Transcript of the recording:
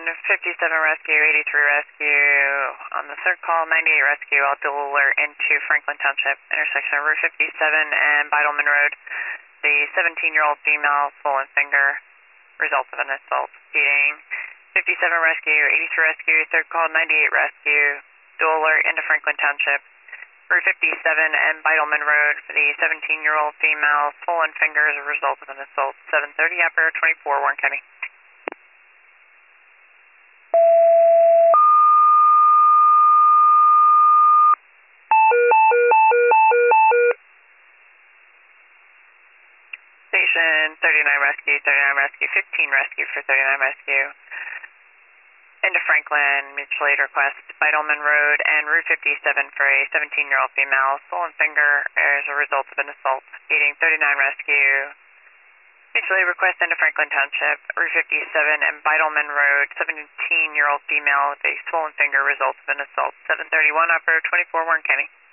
57 rescue, 83 rescue. On the third call, 98 rescue, I'll dual alert into Franklin Township, intersection of Route 57 and Beidelman Road. The 17-year-old female, swollen finger, result of an assault, speeding. 57 rescue, 83 rescue, third call, 98 rescue, dual alert into Franklin Township, Route 57 and Beidelman Road for the 17-year-old female, swollen finger as a result of an assault. 7:30 operator 24, Warren County. Station 39 rescue, 39 rescue, 15 rescue for 39 rescue. Into Franklin, mutual aid request, Beidelman Road and Route 57 for a 17-year-old female, swollen finger as a result of an assault. Speeding 39 rescue. Mutual aid request into Franklin Township, Route 57 and Beidelman Road, 17-year-old female with a swollen finger, result of an assault. 7:31 operator 24, Warren County.